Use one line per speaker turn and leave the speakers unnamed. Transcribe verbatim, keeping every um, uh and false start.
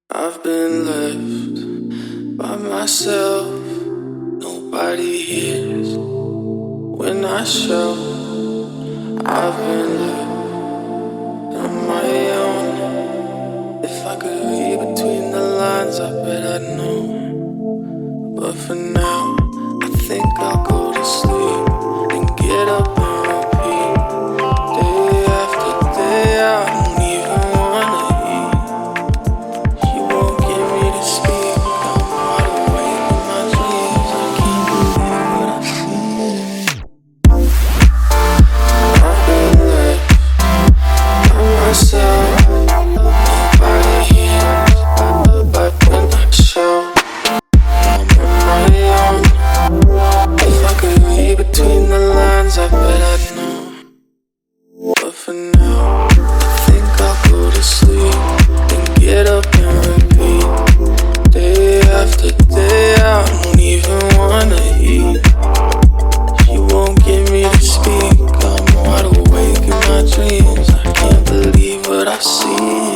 I've been left by myself. Nobody hears when I shout. I've been left on my own. If I could read between the lines, I bet I'd know. But for now, I think I'll go to sleep and get up and repeat. Day after day, I don't even wanna eat. You won't get me to speak. I'm wide awake in my dreams. I can't believe what I see. I've been left by myself. Nobody hears but when I shout. I'm on my own. If I could read between the lines, I bet I'd know. But for now, I think I'll go to sleep and get up and repeat. Day after day, I don't even wanna eat. You won't get me to speak. I'm wide awake in my dreams. I can't believe what I see.